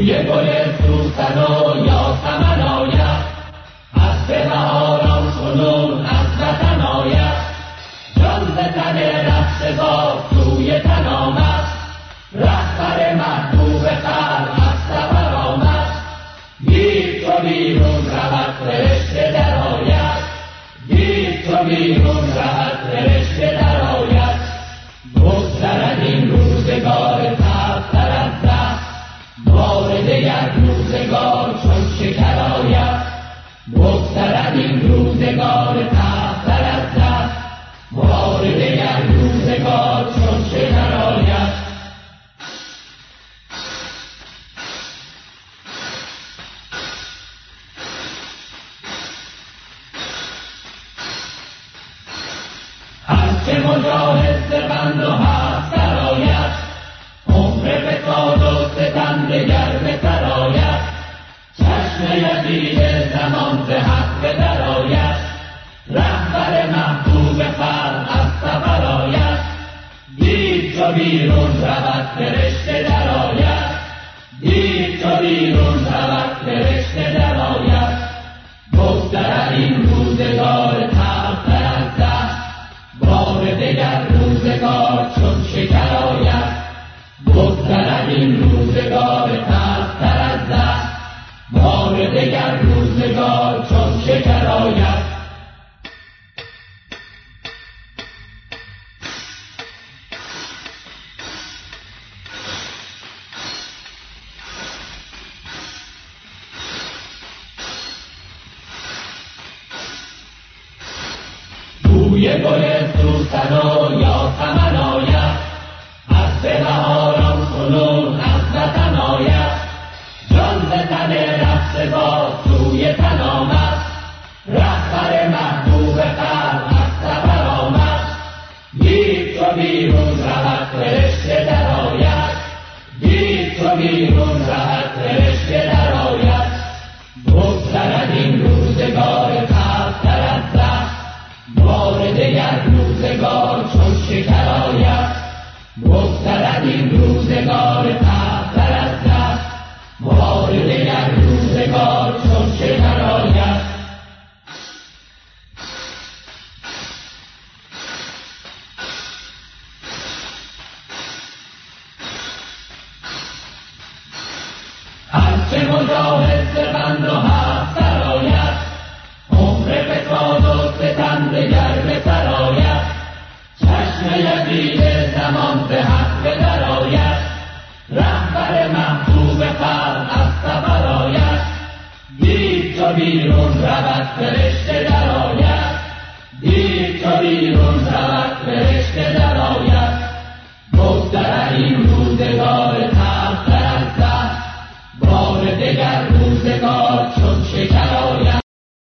بوی گل سوسن و یاسمن آید، از بهاران کنون از وطن آید. جان ز تن رفتگار سوی تن آمد، رهبر محبوب خلق از سفر آمد. گیر چو بیرون رود فرشته در آید، گیر چو بیرون رود فرشته در آید. بگذرد این روزگار تلختر از زهر، بار دگر روزگار چون شکر آید. بگذرد این روزگار تلختر از زهر، بار دگر روزگار چون شکر آید. هرچه مجاهد ز بند و حبس درآید، عمر فساد و ستم دگر به سر آید. چشم یزید زمان ز حق درآید، رهبر محبوب خلق از سفر آید. دیر چو بیرون رود فرشته در آید، دیر چو بیرون رود فرشته در آید. بگذرد این روزگار تلختر از زهر، بار دگر روزگار چون شکر آید. بگذرد این روزگار تلختر از زهر، بار دگر روزگار چون شکر آید. بوی گل سوسن و یاسمن آید، از بهاران کنون از وطن آید. جان ز تن رفتگار سوی تن آمد، رهبر محبوب خلق از سفر آمد. گیر چو بیرون رود فرشته در آید، گیر چو بیرون رود فرشته در آید. بگذرد این روزگار تلختر از زهر، بار دگر روزگار چون شکر آید. بگذرد این روزگار تلختر از زهر، بار دگر روزگار چون شکر آید. هرچه مجاهد ز بند و حبس درآید، عمر فساد و ستم دگر به سر آید. چشم یزید زمان ز حق درآید، رهبر محبوب خلق از سفر آید. دیر چو بیرون رود فرشته در آید، دیر چو بیرون